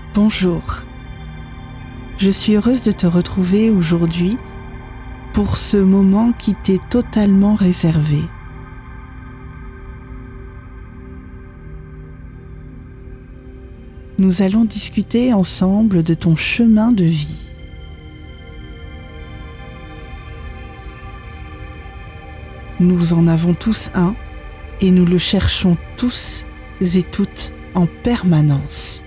Bonjour. Je suis heureuse de te retrouver aujourd'hui pour ce moment qui t'est totalement réservé. Nous allons discuter ensemble de ton chemin de vie. Nous en avons tous un et nous le cherchons tous et toutes en permanence.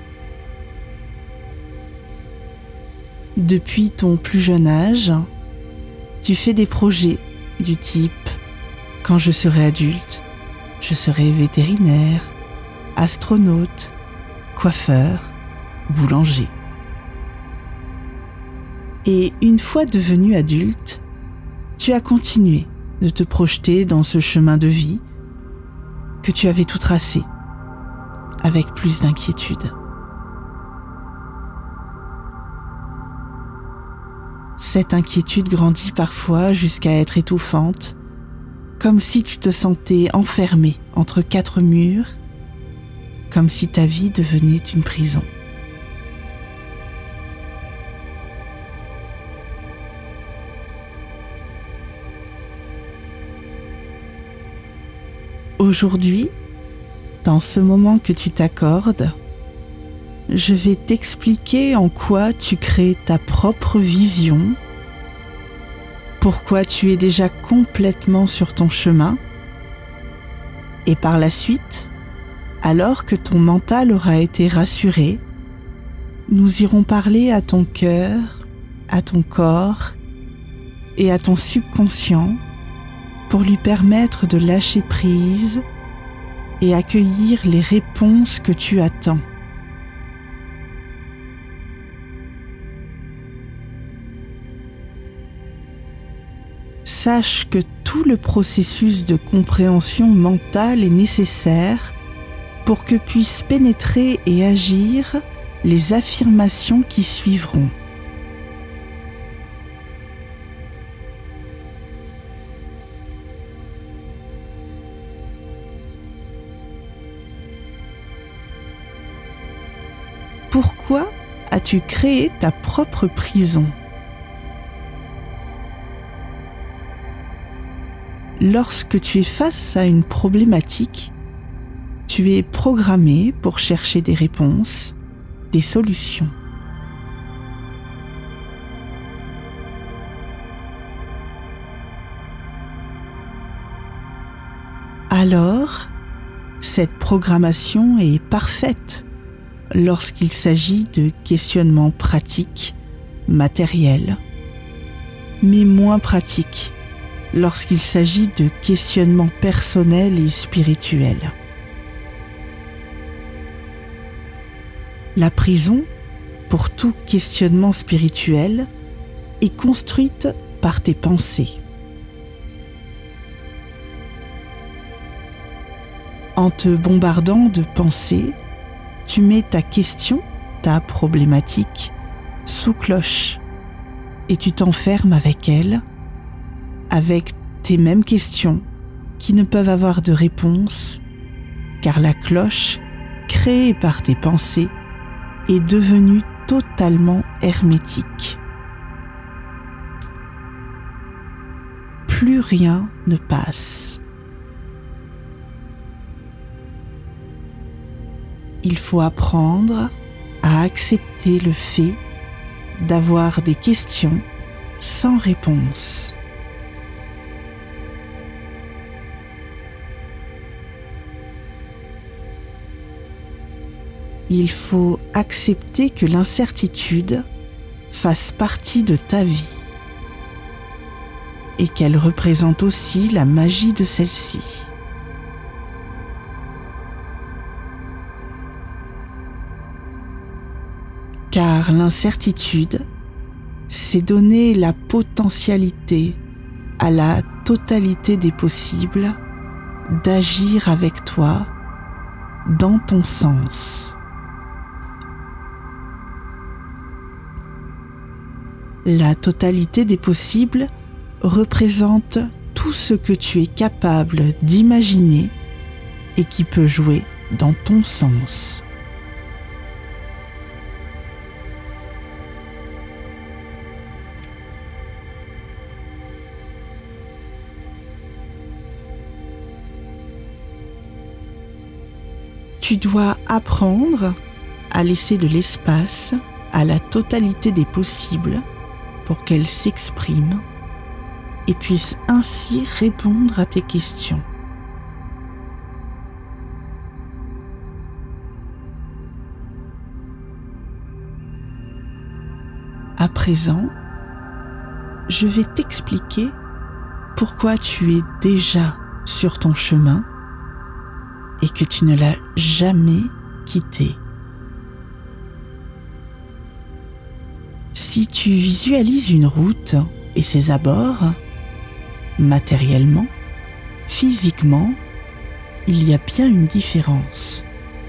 Depuis ton plus jeune âge, tu fais des projets du type « Quand je serai adulte, je serai vétérinaire, astronaute, coiffeur, boulanger. » Et une fois devenu adulte, tu as continué de te projeter dans ce chemin de vie que tu avais tout tracé, avec plus d'inquiétude. Cette inquiétude grandit parfois jusqu'à être étouffante, comme si tu te sentais enfermé entre quatre murs, comme si ta vie devenait une prison. Aujourd'hui, dans ce moment que tu t'accordes, je vais t'expliquer en quoi tu crées ta propre vision, pourquoi tu es déjà complètement sur ton chemin, et par la suite, alors que ton mental aura été rassuré, nous irons parler à ton cœur, à ton corps et à ton subconscient pour lui permettre de lâcher prise et accueillir les réponses que tu attends. Sache que tout le processus de compréhension mentale est nécessaire pour que puissent pénétrer et agir les affirmations qui suivront. Pourquoi as-tu créé ta propre prison ? Lorsque tu es face à une problématique, tu es programmé pour chercher des réponses, des solutions. Alors, cette programmation est parfaite lorsqu'il s'agit de questionnements pratiques, matériels, mais moins pratiques lorsqu'il s'agit de questionnements personnels et spirituels. La prison, pour tout questionnement spirituel, est construite par tes pensées. En te bombardant de pensées, tu mets ta question, ta problématique, sous cloche et tu t'enfermes avec elle, avec tes mêmes questions qui ne peuvent avoir de réponse, car la cloche, créée par tes pensées, est devenue totalement hermétique. Plus rien ne passe. Il faut apprendre à accepter le fait d'avoir des questions sans réponse. Il faut accepter que l'incertitude fasse partie de ta vie et qu'elle représente aussi la magie de celle-ci. Car l'incertitude, c'est donner la potentialité à la totalité des possibles d'agir avec toi dans ton sens. La totalité des possibles représente tout ce que tu es capable d'imaginer et qui peut jouer dans ton sens. Tu dois apprendre à laisser de l'espace à la totalité des possibles pour qu'elle s'exprime et puisse ainsi répondre à tes questions. À présent, je vais t'expliquer pourquoi tu es déjà sur ton chemin et que tu ne l'as jamais quitté. Si tu visualises une route et ses abords, matériellement, physiquement, il y a bien une différence.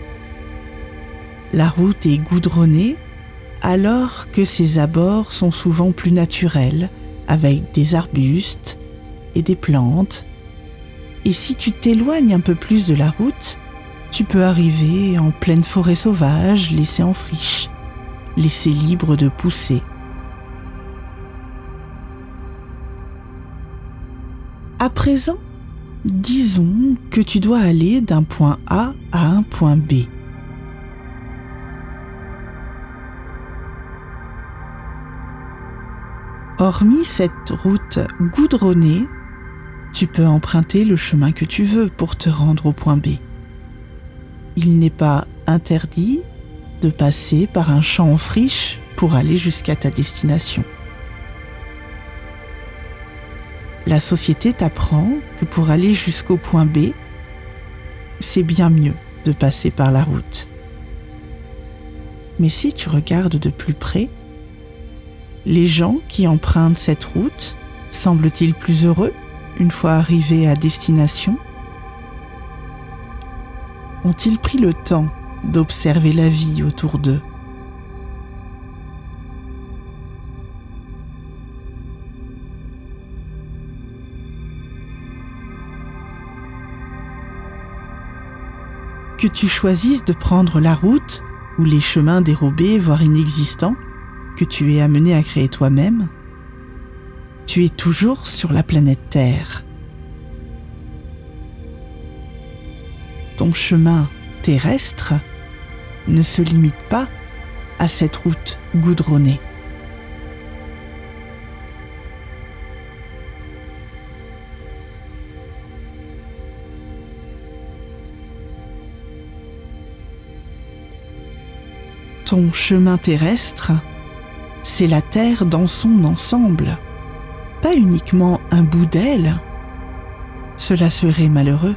La route est goudronnée alors que ses abords sont souvent plus naturels, avec des arbustes et des plantes. Et si tu t'éloignes un peu plus de la route, tu peux arriver en pleine forêt sauvage, laissée en friche, laissée libre de pousser. À présent, disons que tu dois aller d'un point A à un point B. Hormis cette route goudronnée, tu peux emprunter le chemin que tu veux pour te rendre au point B. Il n'est pas interdit de passer par un champ en friche pour aller jusqu'à ta destination. La société t'apprend que pour aller jusqu'au point B, c'est bien mieux de passer par la route. Mais si tu regardes de plus près, les gens qui empruntent cette route semblent-ils plus heureux une fois arrivés à destination? Ont-ils pris le temps d'observer la vie autour d'eux? Que tu choisisses de prendre la route ou les chemins dérobés, voire inexistants, que tu es amené à créer toi-même, tu es toujours sur la planète Terre. Ton chemin terrestre ne se limite pas à cette route goudronnée. Ton chemin terrestre, c'est la Terre dans son ensemble, pas uniquement un bout d'elle. Cela serait malheureux.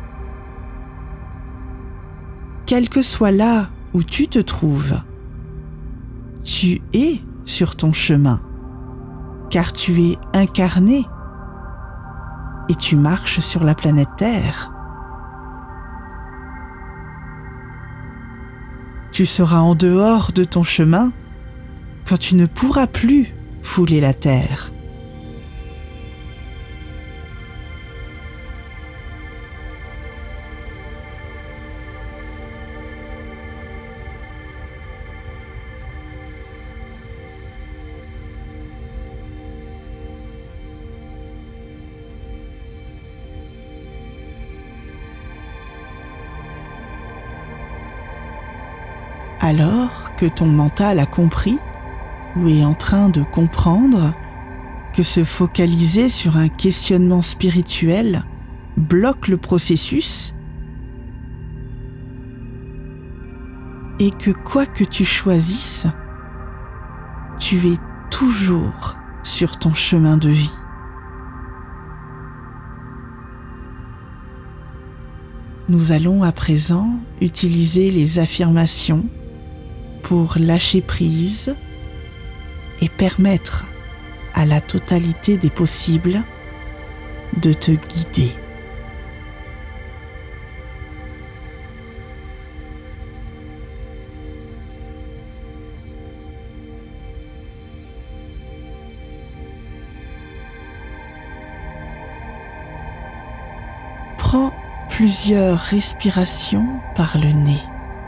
Quel que soit là où tu te trouves, tu es sur ton chemin, car tu es incarné et tu marches sur la planète Terre. Tu seras en dehors de ton chemin quand tu ne pourras plus fouler la terre. Alors que ton mental a compris ou est en train de comprendre que se focaliser sur un questionnement spirituel bloque le processus et que quoi que tu choisisses, tu es toujours sur ton chemin de vie. Nous allons à présent utiliser les affirmations pour lâcher prise et permettre à la totalité des possibles de te guider. Prends plusieurs respirations par le nez.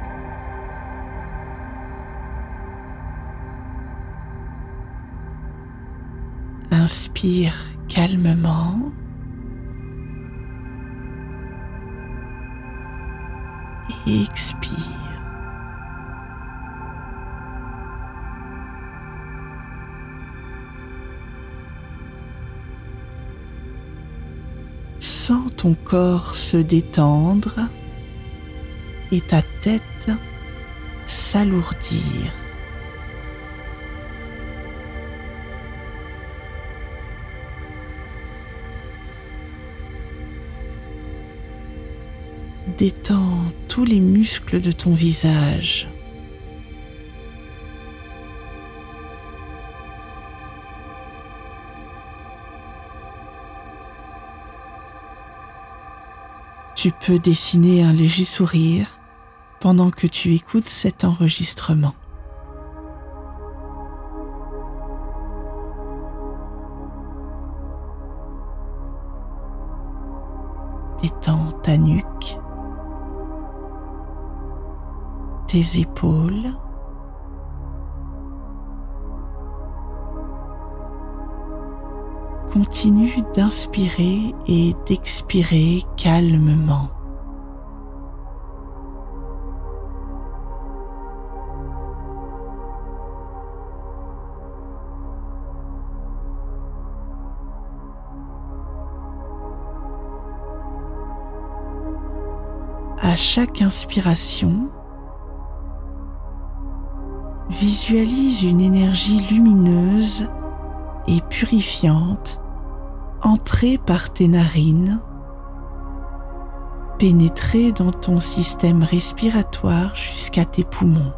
Inspire calmement et expire. Sens ton corps se détendre et ta tête s'alourdir. Détends tous les muscles de ton visage. Tu peux dessiner un léger sourire pendant que tu écoutes cet enregistrement. Détends ta nuque, tes épaules, continue d'inspirer et d'expirer calmement. À chaque inspiration, visualise une énergie lumineuse et purifiante entrer par tes narines, pénétrer dans ton système respiratoire jusqu'à tes poumons.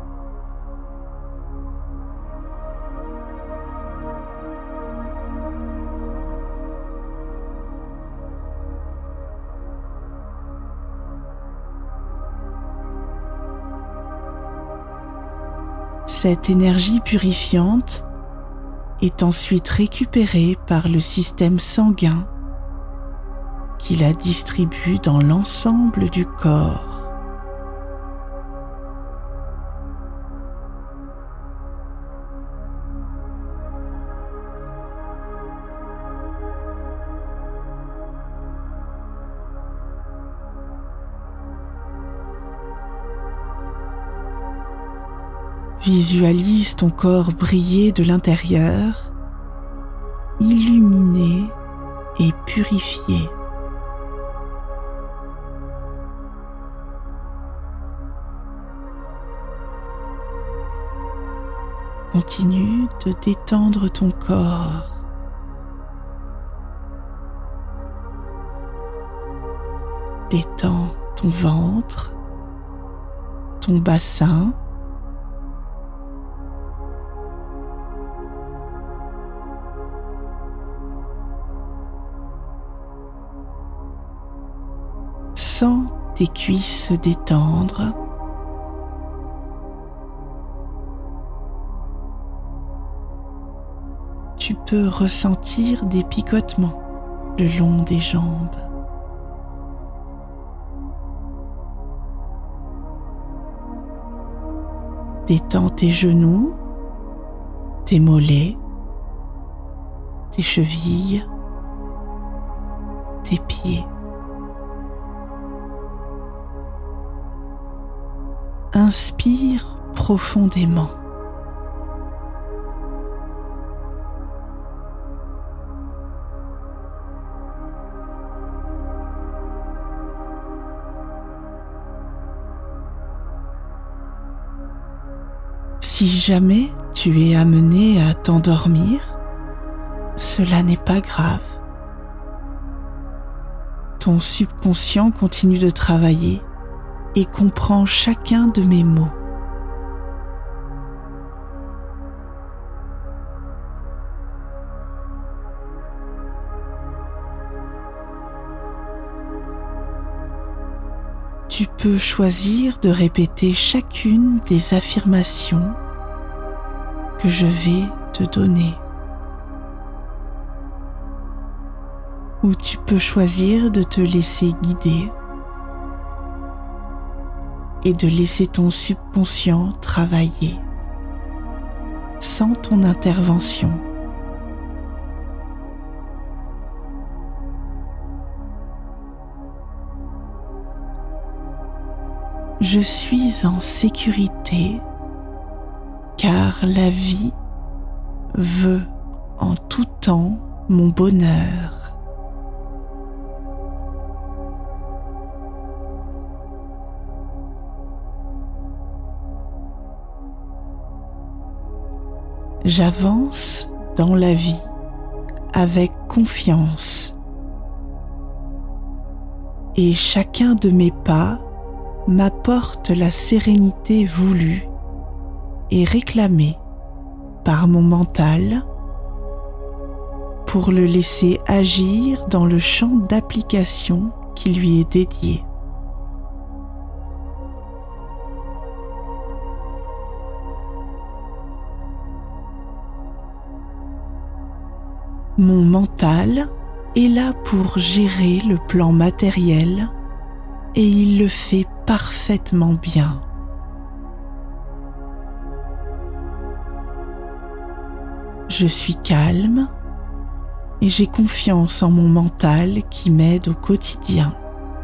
Cette énergie purifiante est ensuite récupérée par le système sanguin qui la distribue dans l'ensemble du corps. Visualise ton corps briller de l'intérieur, illuminé et purifié. Continue de détendre ton corps. Détends ton ventre, ton bassin, sens tes cuisses se détendre. Tu peux ressentir des picotements le long des jambes. Détends tes genoux, tes mollets, tes chevilles, tes pieds. Inspire profondément. Si jamais tu es amené à t'endormir, cela n'est pas grave. Ton subconscient continue de travailler et comprend chacun de mes mots. Tu peux choisir de répéter chacune des affirmations que je vais te donner. Ou tu peux choisir de te laisser guider et de laisser ton subconscient travailler sans ton intervention. Je suis en sécurité car la vie veut en tout temps mon bonheur. J'avance dans la vie avec confiance et chacun de mes pas m'apporte la sérénité voulue et réclamée par mon mental pour le laisser agir dans le champ d'application qui lui est dédié. Mon mental est là pour gérer le plan matériel et il le fait parfaitement bien. Je suis calme et j'ai confiance en mon mental qui m'aide au quotidien.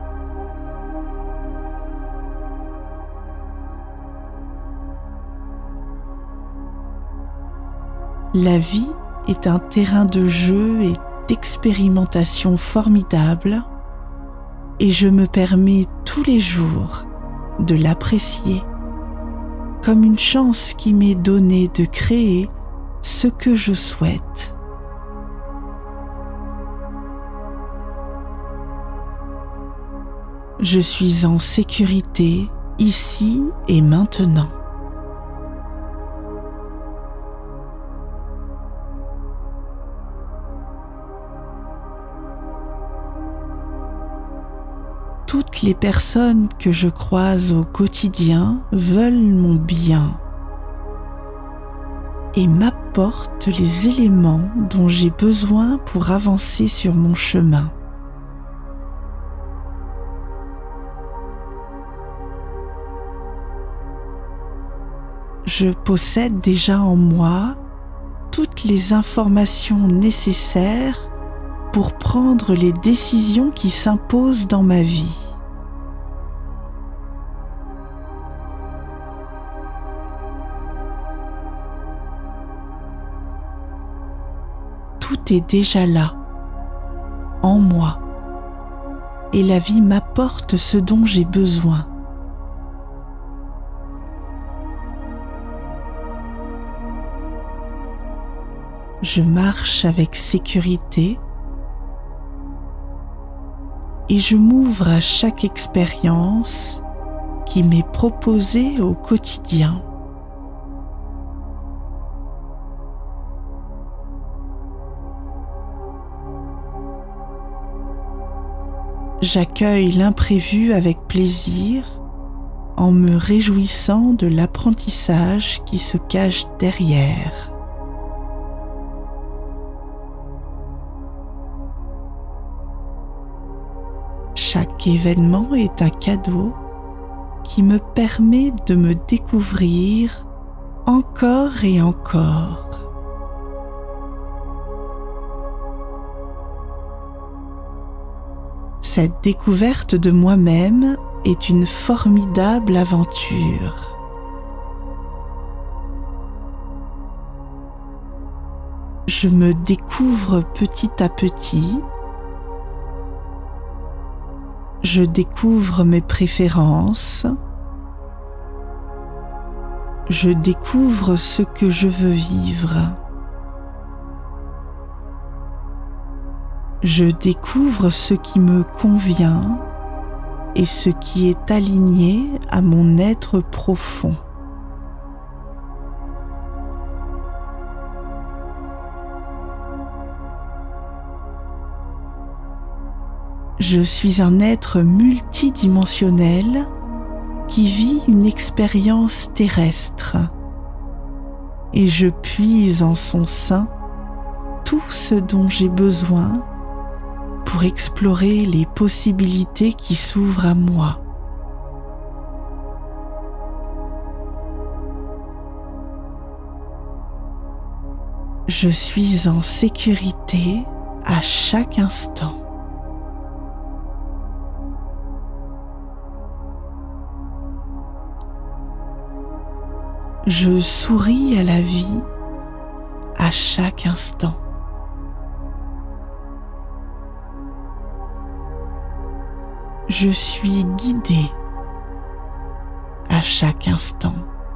La vie est un terrain de jeu et d'expérimentation formidable et je me permets tous les jours de l'apprécier comme une chance qui m'est donnée de créer ce que je souhaite. Je suis en sécurité ici et maintenant. Toutes les personnes que je croise au quotidien veulent mon bien et m'apportent les éléments dont j'ai besoin pour avancer sur mon chemin. Je possède déjà en moi toutes les informations nécessaires pour prendre les décisions qui s'imposent dans ma vie. Tout est déjà là, en moi, et la vie m'apporte ce dont j'ai besoin. Je marche avec sécurité et je m'ouvre à chaque expérience qui m'est proposée au quotidien. J'accueille l'imprévu avec plaisir en me réjouissant de l'apprentissage qui se cache derrière. Chaque événement est un cadeau qui me permet de me découvrir encore et encore. Cette découverte de moi-même est une formidable aventure. Je me découvre petit à petit. Je découvre mes préférences. Je découvre ce que je veux vivre. Je découvre ce qui me convient et ce qui est aligné à mon être profond. Je suis un être multidimensionnel qui vit une expérience terrestre et je puise en son sein tout ce dont j'ai besoin pour explorer les possibilités qui s'ouvrent à moi. Je suis en sécurité à chaque instant. Je souris à la vie à chaque instant. Je suis guidée à chaque instant.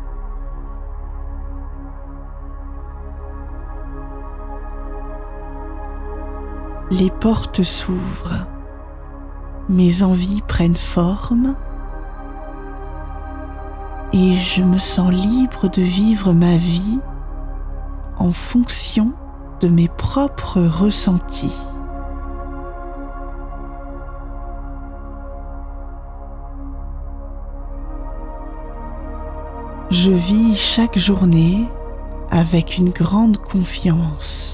Les portes s'ouvrent, mes envies prennent forme et je me sens libre de vivre ma vie en fonction de mes propres ressentis. Je vis chaque journée avec une grande confiance.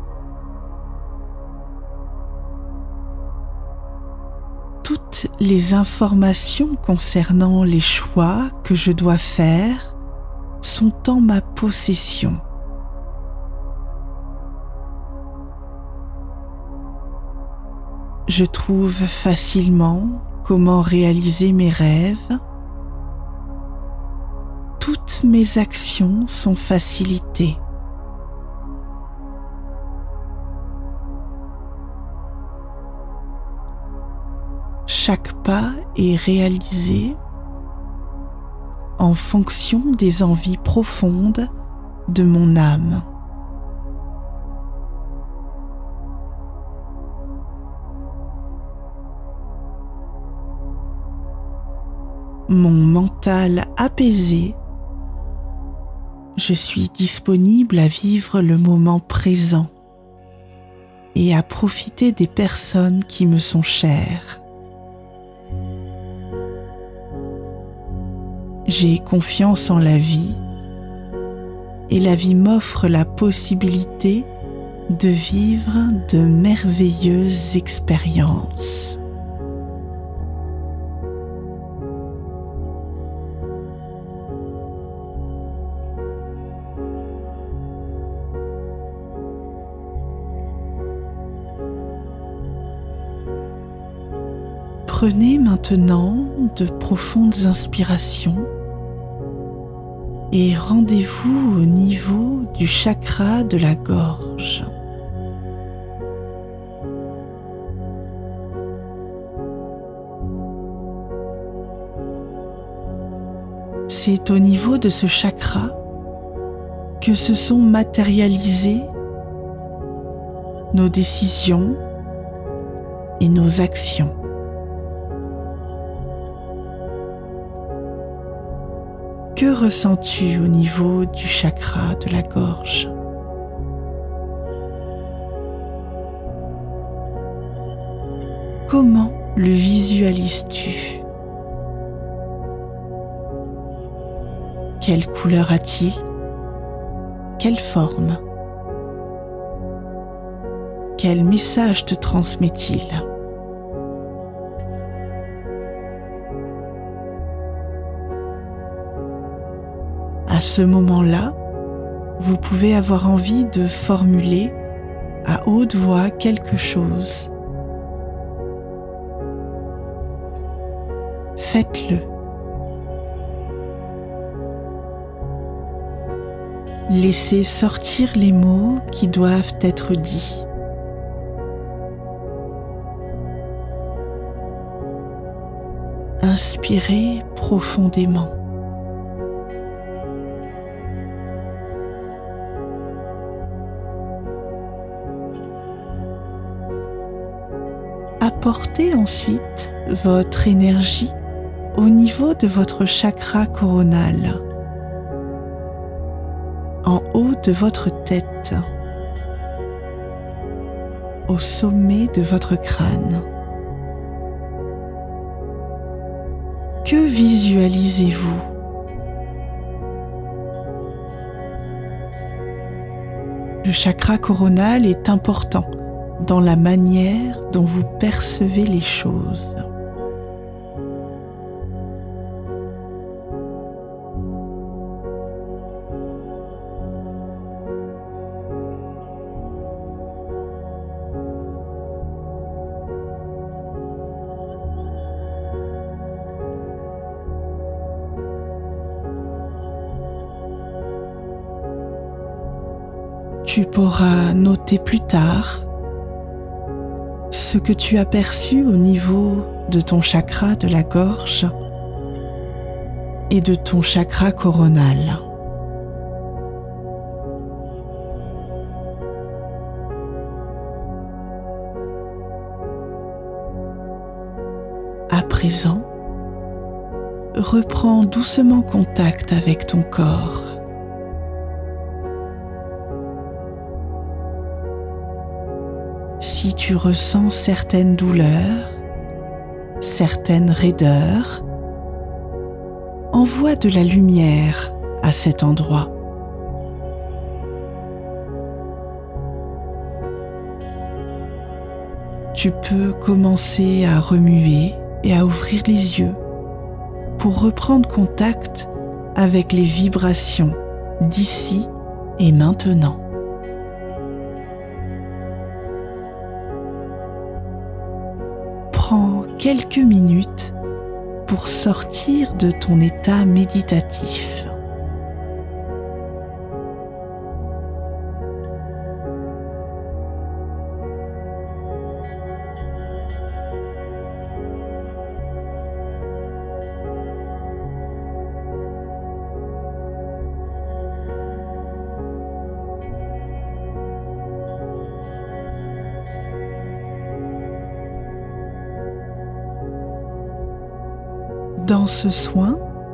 Toutes les informations concernant les choix que je dois faire sont en ma possession. Je trouve facilement comment réaliser mes rêves. Toutes mes actions sont facilitées. Chaque pas est réalisé en fonction des envies profondes de mon âme. Mon mental apaisé, je suis disponible à vivre le moment présent et à profiter des personnes qui me sont chères. J'ai confiance en la vie et la vie m'offre la possibilité de vivre de merveilleuses expériences. Prenez maintenant de profondes inspirations et rendez-vous au niveau du chakra de la gorge. C'est au niveau de ce chakra que se sont matérialisées nos décisions et nos actions. Que ressens-tu au niveau du chakra de la gorge? Comment le visualises-tu? Quelle couleur a-t-il? Quelle forme? Quel message te transmet-il? À ce moment-là, vous pouvez avoir envie de formuler à haute voix quelque chose. Faites-le. Laissez sortir les mots qui doivent être dits. Inspirez profondément. Apportez ensuite votre énergie au niveau de votre chakra coronal, en haut de votre tête, au sommet de votre crâne. Que visualisez-vous? Le chakra coronal est important dans la manière dont vous percevez les choses. Tu pourras noter plus tard ce que tu as perçu au niveau de ton chakra de la gorge et de ton chakra coronal. À présent, reprends doucement contact avec ton corps. Si tu ressens certaines douleurs, certaines raideurs, envoie de la lumière à cet endroit. Tu peux commencer à remuer et à ouvrir les yeux pour reprendre contact avec les vibrations d'ici et maintenant. Prends quelques minutes pour sortir de ton état méditatif. Dans ce soin,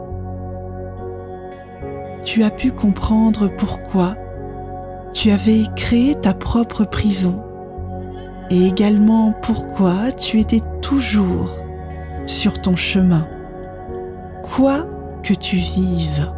tu as pu comprendre pourquoi tu avais créé ta propre prison et également pourquoi tu étais toujours sur ton chemin, quoi que tu vives.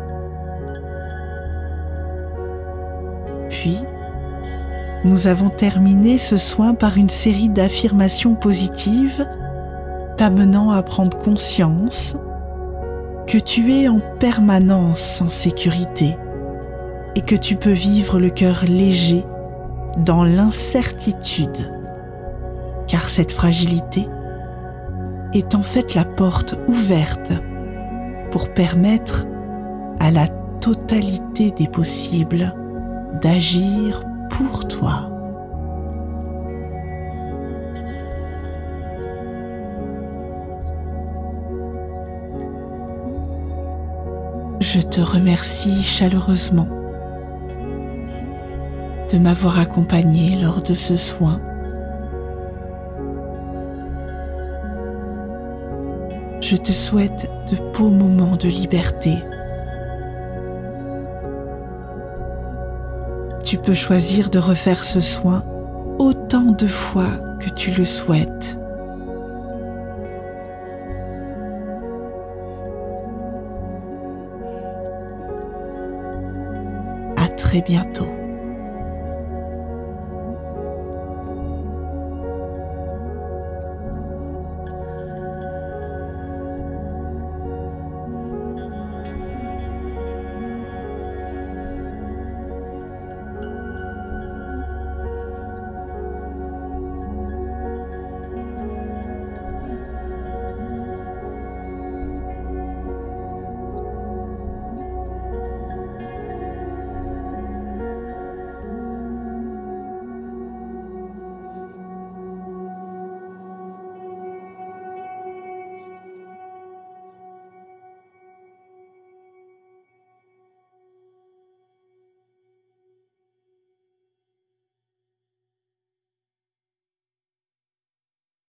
Puis, nous avons terminé ce soin par une série d'affirmations positives t'amenant à prendre conscience que tu es en permanence en sécurité et que tu peux vivre le cœur léger dans l'incertitude, car cette fragilité est en fait la porte ouverte pour permettre à la totalité des possibles d'agir pour toi. Je te remercie chaleureusement de m'avoir accompagné lors de ce soin. Je te souhaite de beaux moments de liberté. Tu peux choisir de refaire ce soin autant de fois que tu le souhaites. À très bientôt.